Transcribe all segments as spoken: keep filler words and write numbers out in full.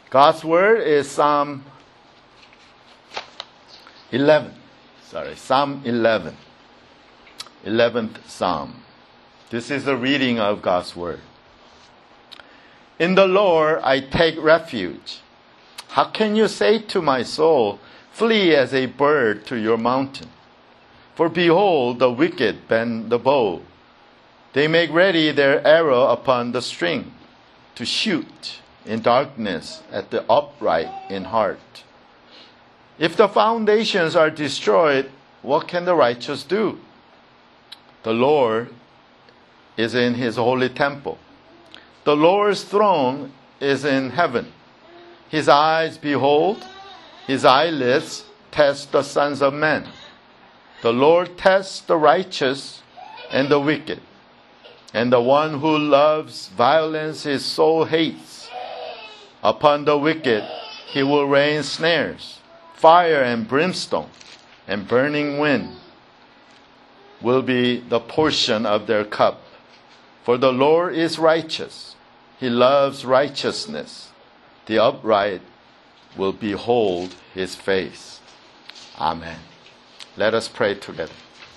God's Word is Psalm eleven. Sorry, Psalm eleven. eleventh Psalm. This is the reading of God's Word. In the Lord I take refuge. How can you say to my soul, flee as a bird to your mountain? For behold, the wicked bend the bow. They make ready their arrow upon the string, to shoot in darkness at the upright in heart. If the foundations are destroyed, what can the righteous do? The Lord is in his holy temple. The Lord's throne is in heaven. His eyes behold, his eyelids test the sons of men. The Lord tests the righteous and the wicked, and the one who loves violence his soul hates. Upon the wicked he will rain snares, fire and brimstone, and burning wind will be the portion of their cup. For the Lord is righteous. He loves righteousness. The upright will behold his face. Amen. Let us pray together.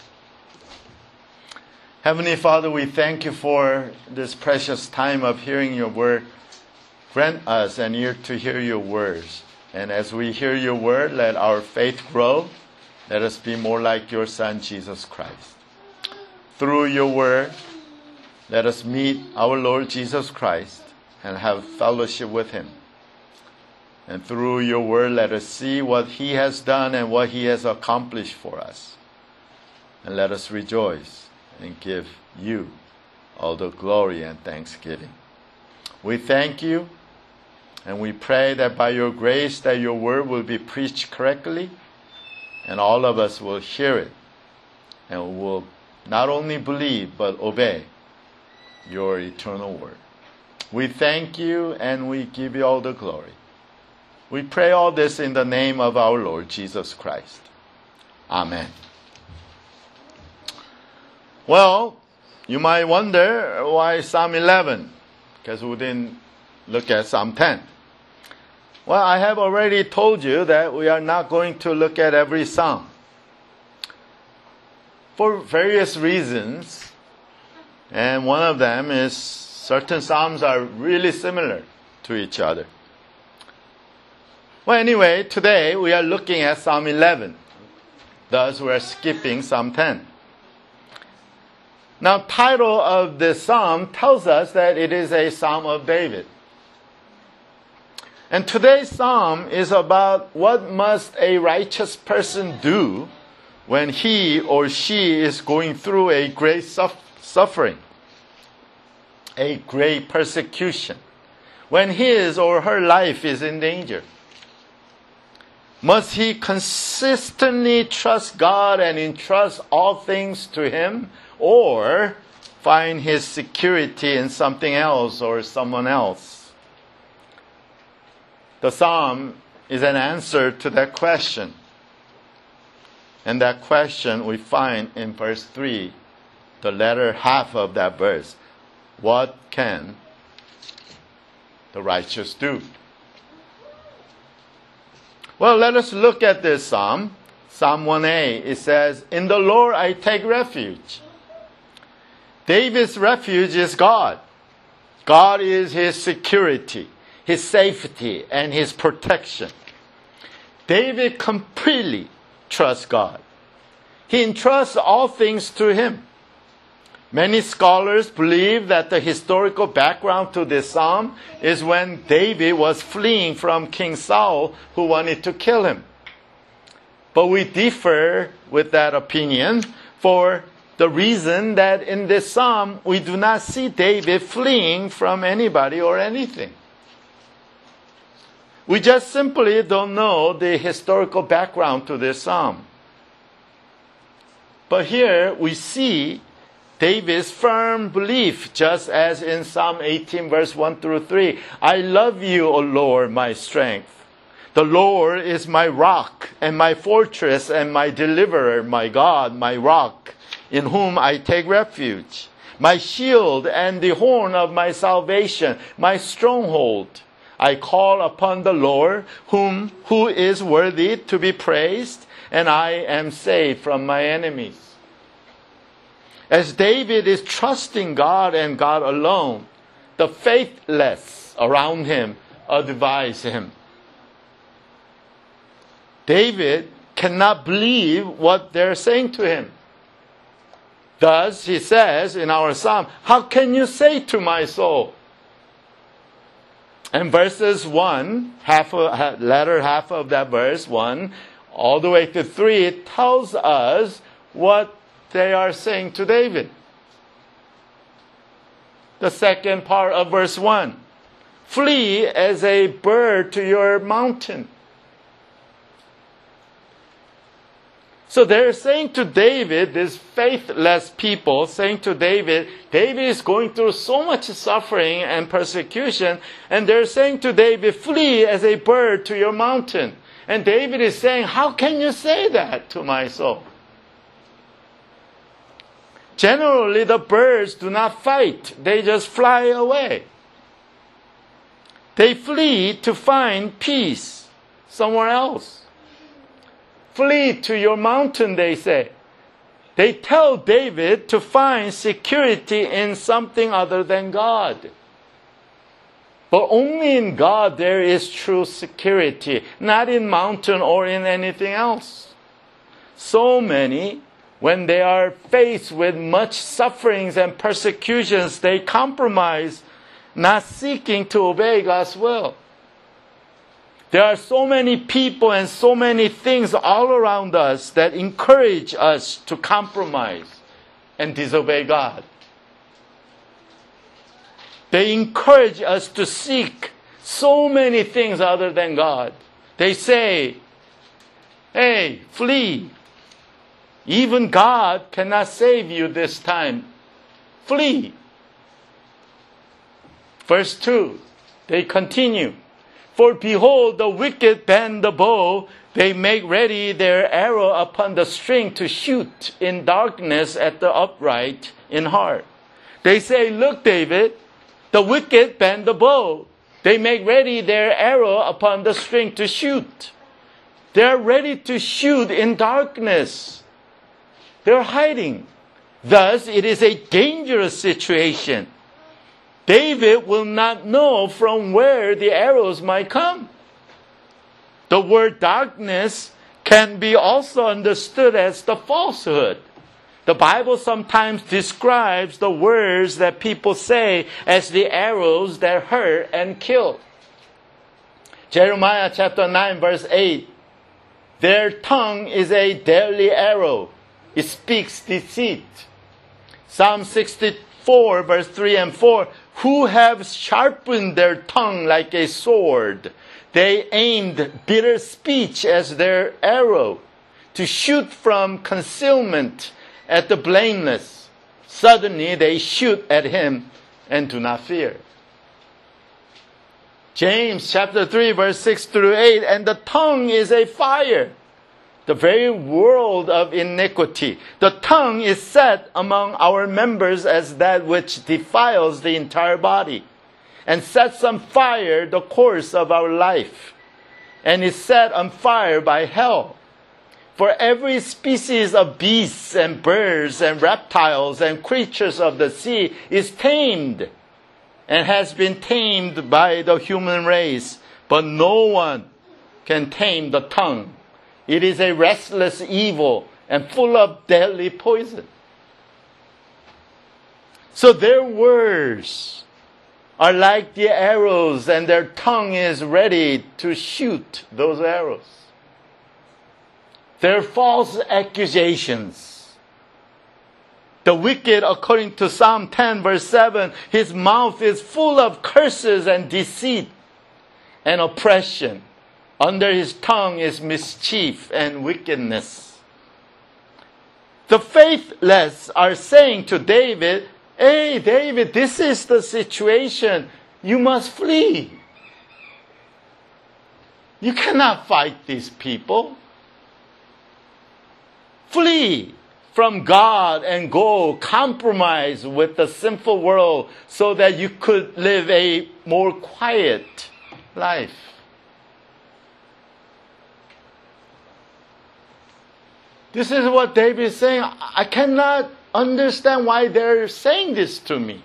Heavenly Father, we thank you for this precious time of hearing your word. Grant us an ear to hear your words. And as we hear your word, let our faith grow. Let us be more like your Son, Jesus Christ. Through your word, let us meet our Lord Jesus Christ and have fellowship with him. And through your word, let us see what he has done and what he has accomplished for us. And let us rejoice and give you all the glory and thanksgiving. We thank you, and we pray that by your grace that your word will be preached correctly, and all of us will hear it, and will not only believe, but obey your eternal word. We thank you, and we give you all the glory. We pray all this in the name of our Lord Jesus Christ. Amen. Well, you might wonder why Psalm eleven, because we didn't look at Psalm ten. Well, I have already told you that we are not going to look at every psalm. For various reasons, and one of them is certain psalms are really similar to each other. Well, anyway, today we are looking at Psalm eleven. Thus, we are skipping Psalm ten. Now, title of this psalm tells us that it is a psalm of David. And today's psalm is about what must a righteous person do when he or she is going through a great suffering, a great persecution, when his or her life is in danger. Must he consistently trust God and entrust all things to him, or find his security in something else or someone else? The psalm is an answer to that question. And that question we find in verse three, the latter half of that verse. What can the righteous do? Well, let us look at this psalm. Psalm one a, it says, in the Lord I take refuge. David's refuge is God. God is his security, his safety, and his protection. David completely trusts God. He entrusts all things to him. Many scholars believe that the historical background to this psalm is when David was fleeing from King Saul, who wanted to kill him. But we differ with that opinion for the reason that in this psalm we do not see David fleeing from anybody or anything. We just simply don't know the historical background to this psalm. But here we see David's firm belief, just as in Psalm eighteen, verse one through three. I love you, O Lord, my strength. The Lord is my rock and my fortress and my deliverer, my God, my rock, in whom I take refuge, my shield and the horn of my salvation, my stronghold. I call upon the Lord, whom who is worthy to be praised, and I am saved from my enemies. As David is trusting God and God alone, the faithless around him advise him. David cannot believe what they're saying to him. Thus, he says in our psalm, how can you say to my soul? And verses one, half of, latter half of that verse, one, all the way to three, it tells us what they are saying to David. The second part of verse one, flee as a bird to your mountain. So they're saying to David, these faithless people saying to David, David is going through so much suffering and persecution, and they're saying to David, flee as a bird to your mountain. And David is saying, how can you say that to my soul? Generally, the birds do not fight. They just fly away. They flee to find peace somewhere else. Flee to your mountain, they say. They tell David to find security in something other than God. But only in God there is true security, not in mountain or in anything else. So many, when they are faced with much sufferings and persecutions, they compromise, not seeking to obey God's will. There are so many people and so many things all around us that encourage us to compromise and disobey God. They encourage us to seek so many things other than God. They say, hey, flee. Even God cannot save you this time. Flee. Verse two, they continue. For behold, the wicked bend the bow, they make ready their arrow upon the string to shoot in darkness at the upright in heart. They say, look, David, the wicked bend the bow. They make ready their arrow upon the string to shoot. They're ready to shoot in darkness. They're hiding. Thus, it is a dangerous situation. David will not know from where the arrows might come. The word darkness can be also understood as the falsehood. The Bible sometimes describes the words that people say as the arrows that hurt and kill. Jeremiah chapter nine verse eight. Their tongue is a deadly arrow. It speaks deceit. Psalm sixty-four verse three and four. Who have sharpened their tongue like a sword. They aimed bitter speech as their arrow to shoot from concealment at the blameless. Suddenly they shoot at him and do not fear. James chapter three verse six through eight. And the tongue is a fire, the very world of iniquity. The tongue is set among our members as that which defiles the entire body, and sets on fire the course of our life, and is set on fire by hell. For every species of beasts and birds and reptiles and creatures of the sea is tamed, and has been tamed by the human race, but no one can tame the tongue. It is a restless evil and full of deadly poison. So their words are like the arrows, and their tongue is ready to shoot those arrows. They're false accusations. The wicked, according to Psalm ten verse seven, his mouth is full of curses and deceit and oppression. Under his tongue is mischief and wickedness. The faithless are saying to David, hey, David, this is the situation. You must flee. You cannot fight these people. Flee from God and go compromise with the sinful world so that you could live a more quiet life. This is what David is saying. I cannot understand why they're saying this to me.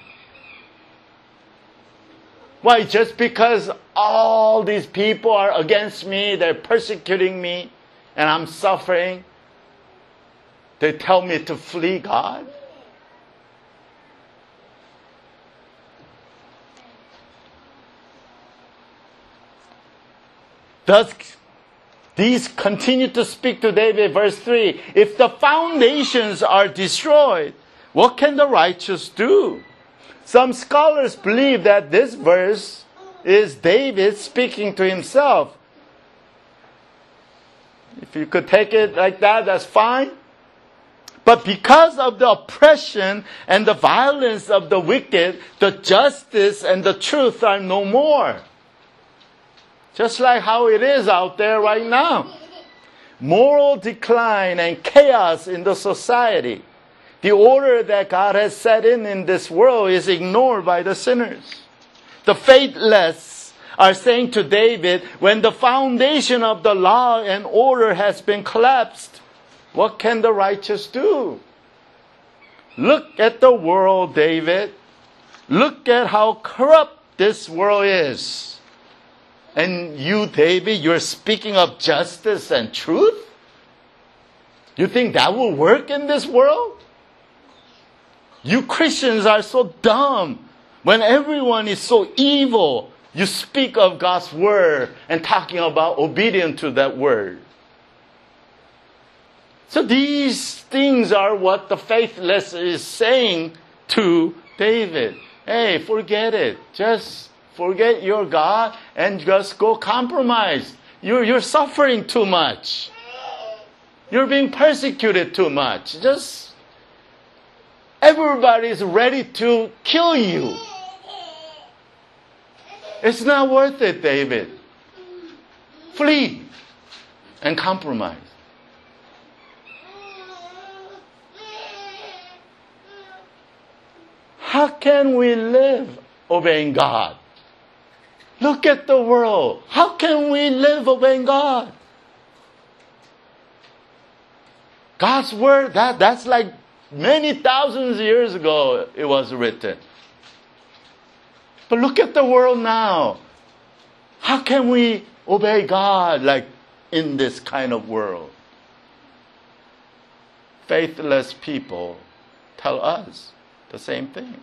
Why? Just because all these people are against me, they're persecuting me, and I'm suffering, they tell me to flee God? Thus, these continue to speak to David, verse three. If the foundations are destroyed, what can the righteous do? Some scholars believe that this verse is David speaking to himself. If you could take it like that, that's fine. But because of the oppression and the violence of the wicked, the justice and the truth are no more. Just like how it is out there right now. Moral decline and chaos in the society. The order that God has set in in this world is ignored by the sinners. The faithless are saying to David, when the foundation of the law and order has been collapsed, what can the righteous do? Look at the world, David. Look at how corrupt this world is. And you, David, you're speaking of justice and truth? You think that will work in this world? You Christians are so dumb. When everyone is so evil, you speak of God's word and talking about obedience to that word. So these things are what the faithless is saying to David. Hey, forget it. Just forget your God and just go compromise. You're, you're suffering too much. You're being persecuted too much. Just everybody's ready to kill you. It's not worth it, David. Flee and compromise. How can we live obeying God? Look at the world. How can we live obeying God? God's word, that, that's like many thousands of years ago it was written. But look at the world now. How can we obey God like in this kind of world? Faithless people tell us the same thing.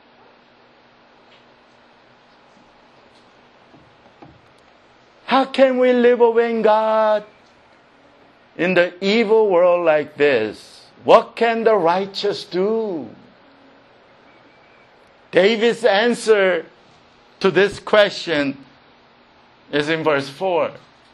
How can we live obeying God in the evil world like this? What can the righteous do? David's answer to this question is in verse four.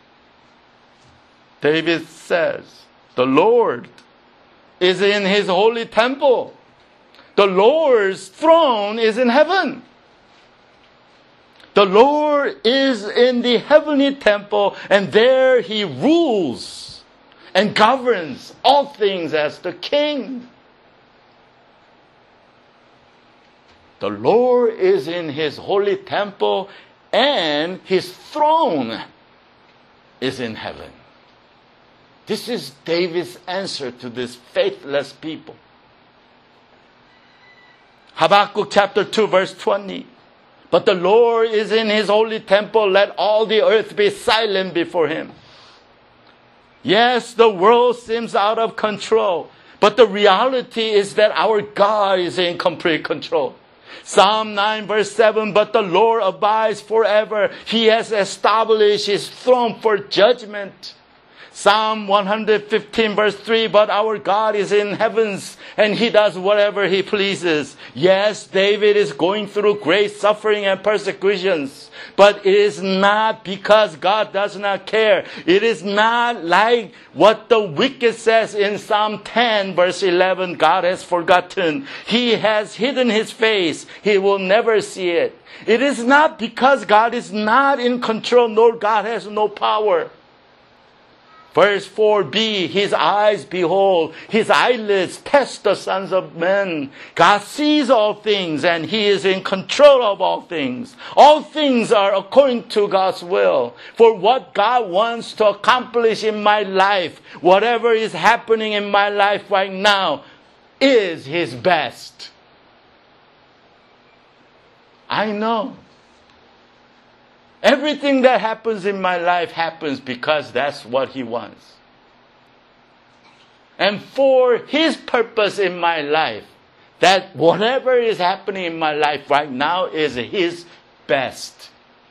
David says, the Lord is in his holy temple. The Lord's throne is in heaven. The Lord is in the heavenly temple, and there he rules and governs all things as the king. The Lord is in his holy temple, and his throne is in heaven. This is David's answer to these faithless people. Habakkuk chapter two, verse twenty. But the Lord is in his holy temple. Let all the earth be silent before him. Yes, the world seems out of control. But the reality is that our God is in complete control. Psalm nine verse seven, but the Lord abides forever. He has established his throne for judgment. Psalm one fifteen verse three, but our God is in heavens and he does whatever he pleases. Yes, David is going through great suffering and persecutions, but it is not because God does not care. It is not like what the wicked says in Psalm ten verse eleven, God has forgotten. He has hidden his face. He will never see it. It is not because God is not in control, nor God has no power. Verse four b, his eyes behold, his eyelids test the sons of men. God sees all things and he is in control of all things. All things are according to God's will. For what God wants to accomplish in my life, whatever is happening in my life right now, is his best. I know. Everything that happens in my life happens because that's what he wants. And for his purpose in my life, that whatever is happening in my life right now is his best.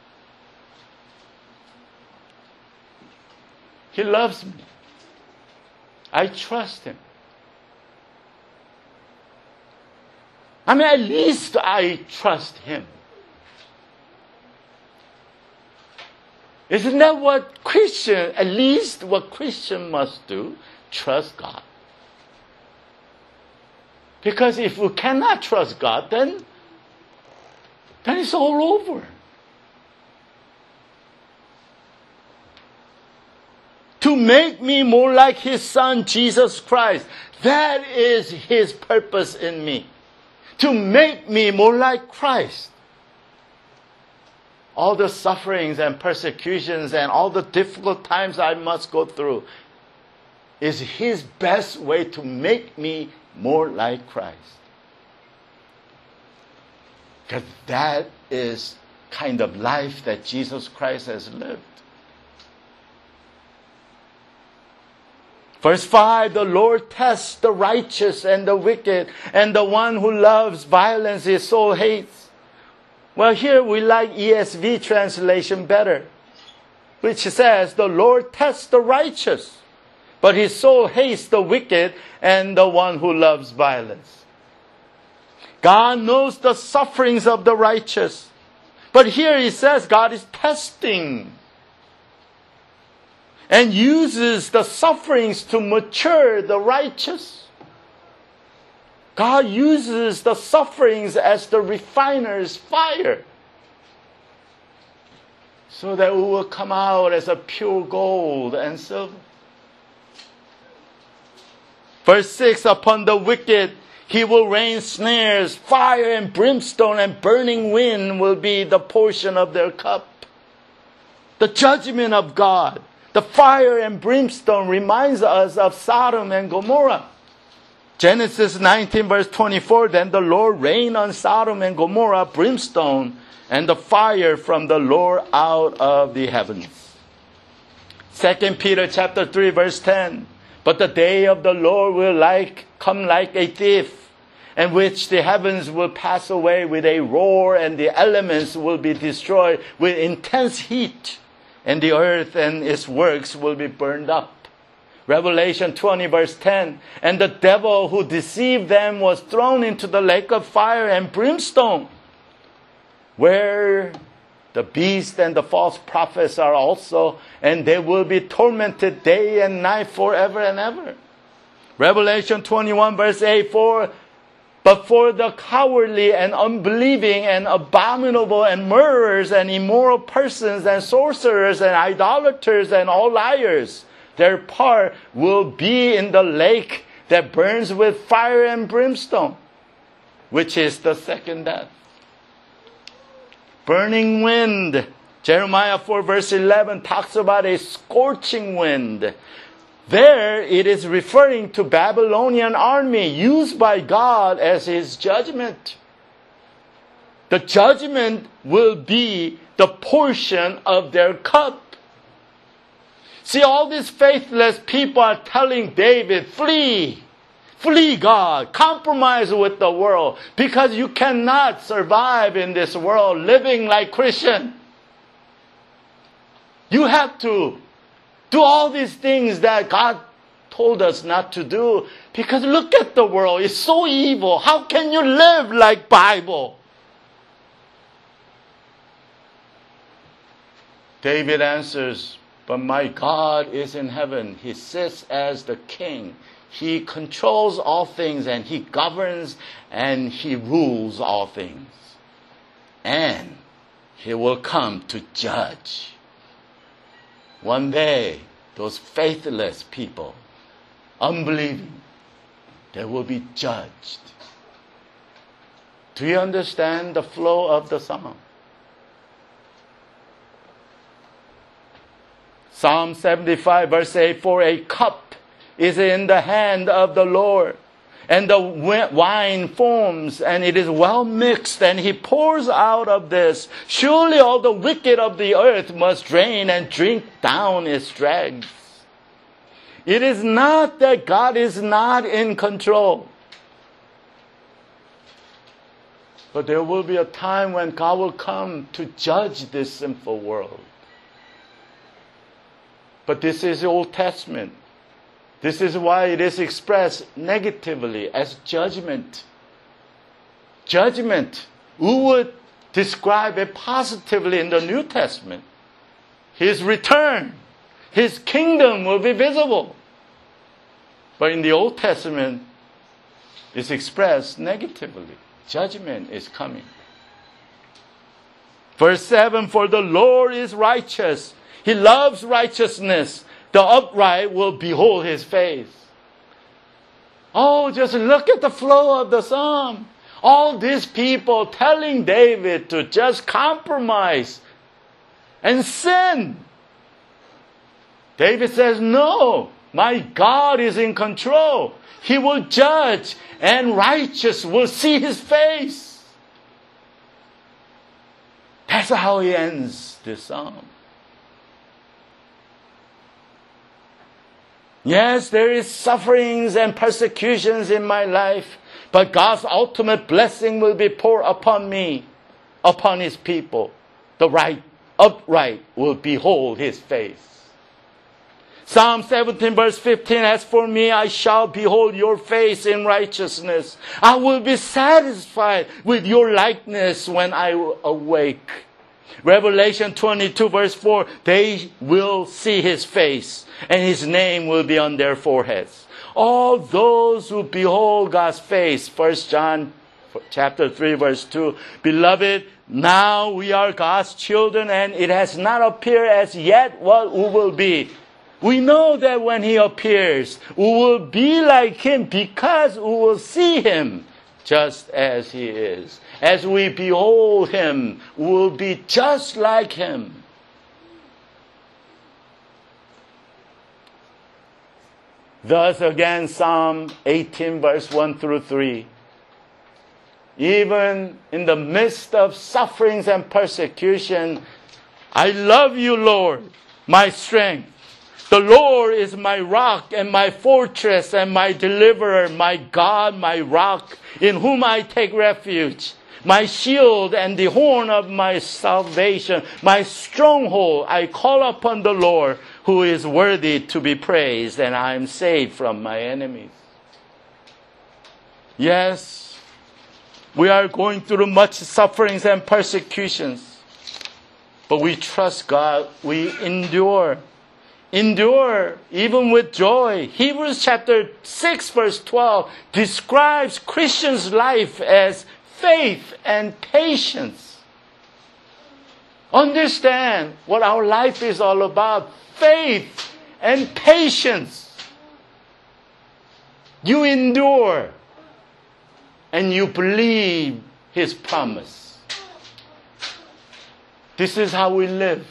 He loves me. I trust him. I mean, at least I trust him. Isn't that what Christian, at least what Christian must do? Trust God. Because if we cannot trust God, then, then it's all over. To make me more like his son, Jesus Christ. That is his purpose in me. To make me more like Christ. All the sufferings and persecutions and all the difficult times I must go through is his best way to make me more like Christ. Because that is kind of life that Jesus Christ has lived. Verse five, the Lord tests the righteous and the wicked, and the one who loves violence his soul hates. Well, here we like E S V translation better, which says, the Lord tests the righteous, but his soul hates the wicked and the one who loves violence. God knows the sufferings of the righteous, but here he says God is testing and uses the sufferings to mature the righteous. God uses the sufferings as the refiner's fire so that we will come out as a pure gold and silver. Verse six, upon the wicked he will rain snares, fire and brimstone and burning wind will be the portion of their cup. The judgment of God, the fire and brimstone reminds us of Sodom and Gomorrah. Genesis nineteen verse twenty-four, then the Lord rained on Sodom and Gomorrah brimstone and the fire from the Lord out of the heavens. Second Peter chapter three verse ten, but the day of the Lord will like come like a thief, in which the heavens will pass away with a roar and the elements will be destroyed with intense heat, and the earth and its works will be burned up. Revelation twenty verse ten, and the devil who deceived them was thrown into the lake of fire and brimstone, where the beast and the false prophets are also, and they will be tormented day and night forever and ever. Revelation twenty-one verse eight, for but for the cowardly and unbelieving and abominable and murderers and immoral persons and sorcerers and idolaters and all liars, their part will be in the lake that burns with fire and brimstone, which is the second death. Burning wind. Jeremiah four verse eleven talks about a scorching wind. There it is referring to Babylonian army used by God as his judgment. The judgment will be the portion of their cup. See, all these faithless people are telling David, flee, flee God, compromise with the world, because you cannot survive in this world living like Christian. You have to do all these things that God told us not to do, because look at the world, it's so evil. How can you live like Bible? David answers, but my God is in heaven. He sits as the king. He controls all things and he governs and he rules all things. And he will come to judge. One day, those faithless people, unbelieving, they will be judged. Do you understand the flow of the psalm? Psalm seventy-five verse eight, for a cup is in the hand of the Lord, and the wine foams, and it is well mixed, and he pours out of this. Surely all the wicked of the earth must drain and drink down its dregs. It is not that God is not in control. But there will be a time when God will come to judge this sinful world. But this is the Old Testament. This is why it is expressed negatively as judgment. Judgment. Who would describe it positively in the New Testament? His return. His kingdom will be visible. But in the Old Testament, it's expressed negatively. Judgment is coming. Verse seven, for the Lord is righteous. He loves righteousness. The upright will behold his face. Oh, just look at the flow of the psalm. All these people telling David to just compromise and sin. David says, no, my God is in control. He will judge, and righteous will see his face. That's how he ends this psalm. Yes, there is sufferings and persecutions in my life, but God's ultimate blessing will be poured upon me, upon his people. The right, upright will behold his face. Psalm seventeen verse fifteen, as for me, I shall behold your face in righteousness. I will be satisfied with your likeness when I awake. Revelation twenty-two verse four, they will see his face, and his name will be on their foreheads. All those who behold God's face, First John chapter three verse two, beloved, now we are God's children, and it has not appeared as yet what we will be. We know that when he appears, we will be like him because we will see him just as he is. As we behold him, we will be just like him. Thus again, Psalm eighteen verse one through three. Even in the midst of sufferings and persecution, I love you, Lord, my strength. The Lord is my rock and my fortress and my deliverer, my God, my rock, in whom I take refuge, my shield and the horn of my salvation, my stronghold. I call upon the Lord, who is worthy to be praised, and I am saved from my enemies. Yes, we are going through much sufferings and persecutions, but we trust God. We endure. Endure even with joy. Hebrews chapter six verse twelve describes Christians' life as faith and patience. Understand what our life is all about. Faith and patience. You endure and you believe his promise. This is how we live.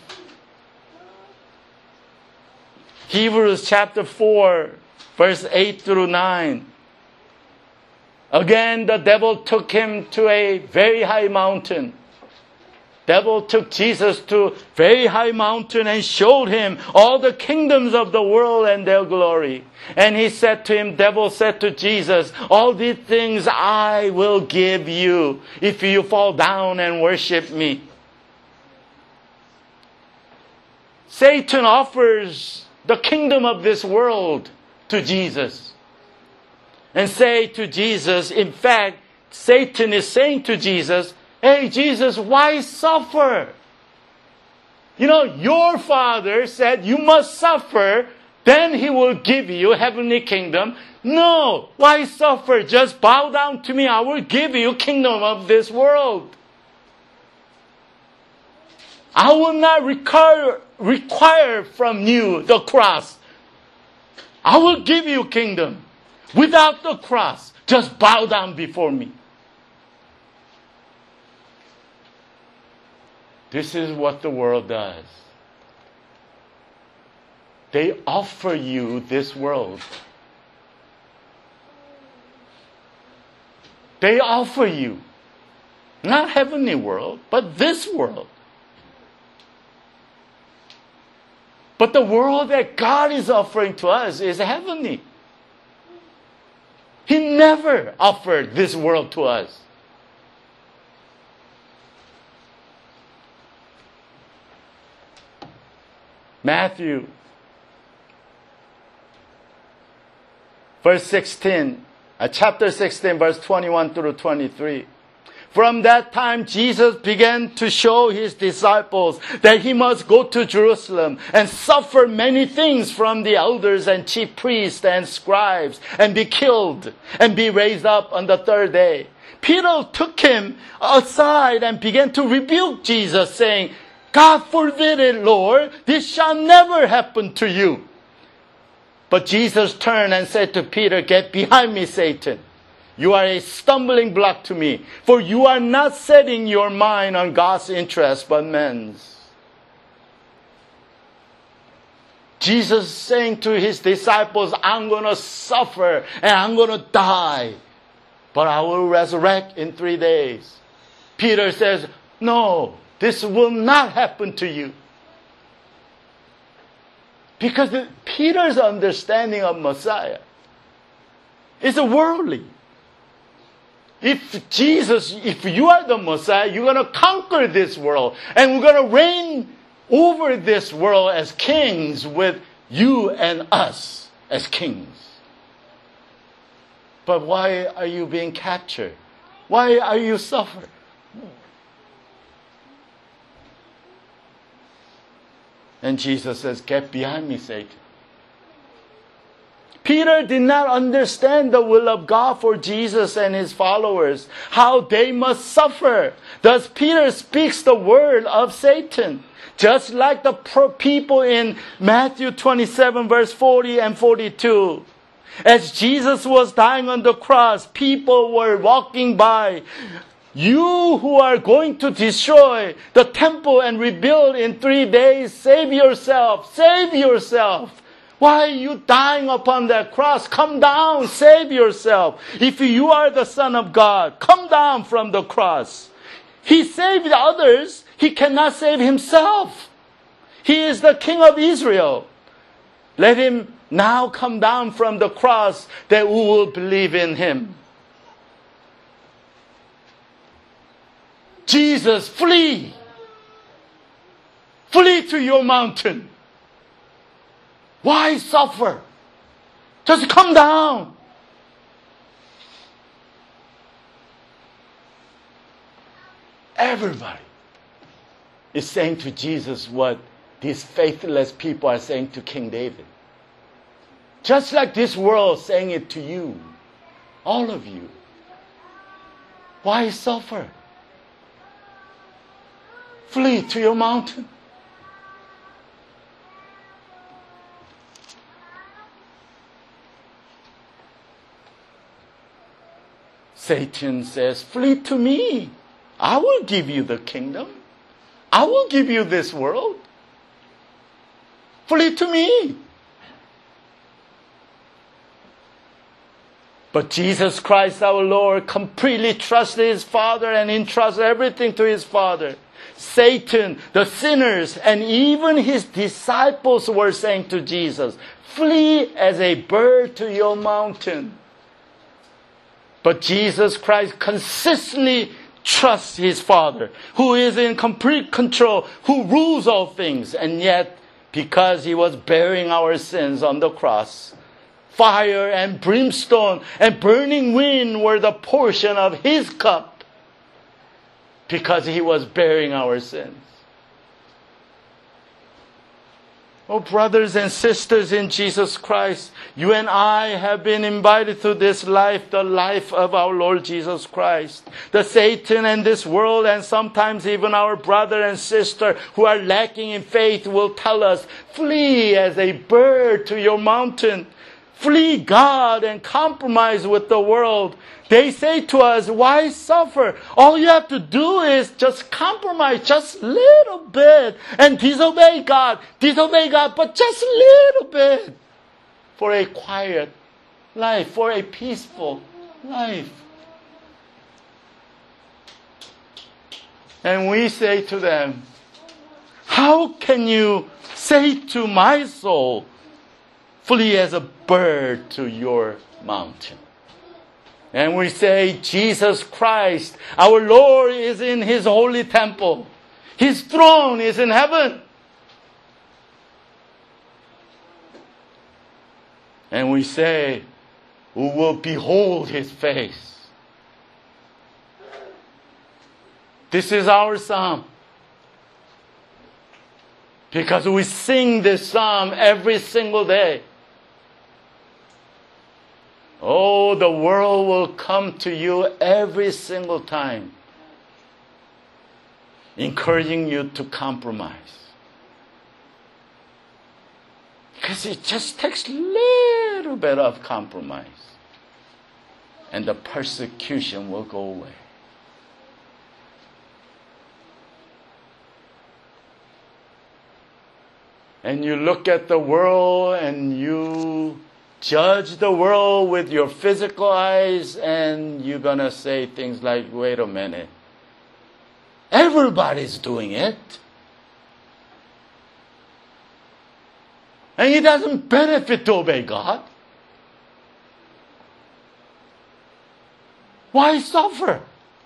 Hebrews chapter four, verse eight through nine. Again, the devil took him to a very high mountain. Devil took Jesus to a very high mountain and showed him all the kingdoms of the world and their glory. And he said to him, devil said to Jesus, all these things I will give you if you fall down and worship me. Satan offers the kingdom of this world to Jesus. And say to Jesus, in fact, Satan is saying to Jesus, hey, Jesus, why suffer? You know, your Father said you must suffer, then he will give you heavenly kingdom. No, why suffer? Just bow down to me, I will give you kingdom of this world. I will not require, require from you the cross. I will give you kingdom. Without the cross, just bow down before me. This is what the world does. They offer you this world. They offer you not heavenly world, but this world. But the world that God is offering to us is heavenly. He never offered this world to us. Matthew, verse sixteen, uh, chapter sixteen, verse twenty-one through twenty-three. From that time, Jesus began to show his disciples that he must go to Jerusalem and suffer many things from the elders and chief priests and scribes and be killed and be raised up on the third day. Peter took him aside and began to rebuke Jesus, saying, God forbid it, Lord, this shall never happen to you. But Jesus turned and said to Peter, get behind me, Satan. You are a stumbling block to me, for you are not setting your mind on God's interest, but men's. Jesus is saying to his disciples, I'm going to suffer and I'm going to die, but I will resurrect in three days. Peter says, no, this will not happen to you. Because the, Peter's understanding of Messiah is worldly. If Jesus, if you are the Messiah, you're going to conquer this world. And we're going to reign over this world as kings with you and us as kings. But why are you being captured? Why are you suffering? And Jesus says, get behind me, Satan. Peter did not understand the will of God for Jesus and his followers, how they must suffer. Thus Peter speaks the word of Satan. Just like the people in Matthew twenty-seven, verse forty and forty-two. As Jesus was dying on the cross, people were walking by. You who are going to destroy the temple and rebuild in three days, save yourself, save yourself. Why are you dying upon that cross? Come down, save yourself. If you are the Son of God, come down from the cross. He saved others, he cannot save himself. He is the King of Israel. Let him now come down from the cross that we will believe in him. Jesus, flee. Flee to your mountain. Why suffer? Just come down. Everybody is saying to Jesus what these faithless people are saying to King David. Just like this world saying it to you. All of you. Why suffer? Flee to your mountain. Satan says, flee to me. I will give you the kingdom. I will give you this world. Flee to me. But Jesus Christ our Lord completely trusted his Father and entrusted everything to his Father. Satan, the sinners, and even his disciples were saying to Jesus, flee as a bird to your mountain. But Jesus Christ consistently trusts his Father, who is in complete control, who rules all things. And yet, because he was bearing our sins on the cross, fire and brimstone and burning wind were the portion of his cup, because he was bearing our sins. Oh, brothers and sisters in Jesus Christ, you and I have been invited to this life, the life of our Lord Jesus Christ. The Satan and this world, and sometimes even our brother and sister who are lacking in faith, will tell us, flee as a bird to your mountain. Flee God and compromise with the world. They say to us, why suffer? All you have to do is just compromise just a little bit and disobey God. Disobey God, but just a little bit for a quiet life, for a peaceful life. And we say to them, how can you say to my soul, flee as a bird to your mountain? And we say, Jesus Christ, our Lord, is in His holy temple. His throne is in heaven. And we say, we will behold His face. This is our psalm. Because we sing this psalm every single day. Oh, the world will come to you every single time, encouraging you to compromise. Because it just takes a little bit of compromise, and the persecution will go away. And you look at the world and you judge the world with your physical eyes, and you're going to say things like, wait a minute, everybody's doing it. And it doesn't benefit to obey God. Why suffer?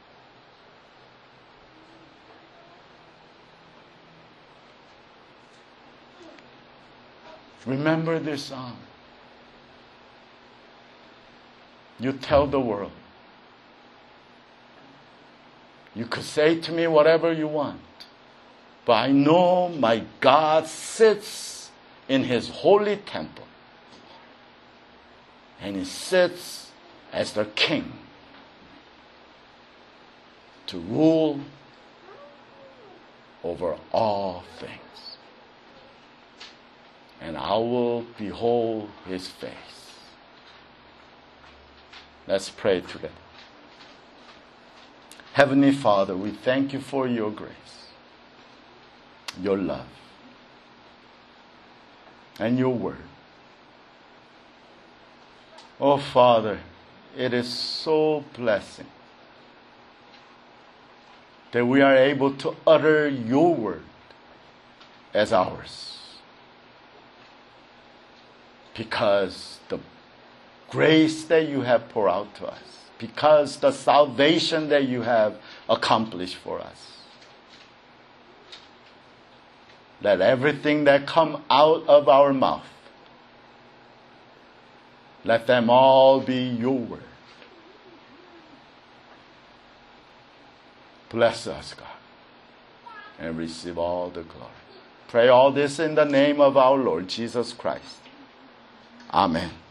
Remember this psalm. You tell the world. You could say to me whatever you want, but I know my God sits in His holy temple, and He sits as the King to rule over all things. And I will behold His face. Let's pray together. Heavenly Father, we thank you for your grace, your love, and your word. Oh, Father, it is so blessing that we are able to utter your word as ours, because the grace that you have poured out to us, because the salvation that you have accomplished for us. Let everything that come out of our mouth, let them all be your word. Bless us, God, and receive all the glory. Pray all this in the name of our Lord Jesus Christ. Amen.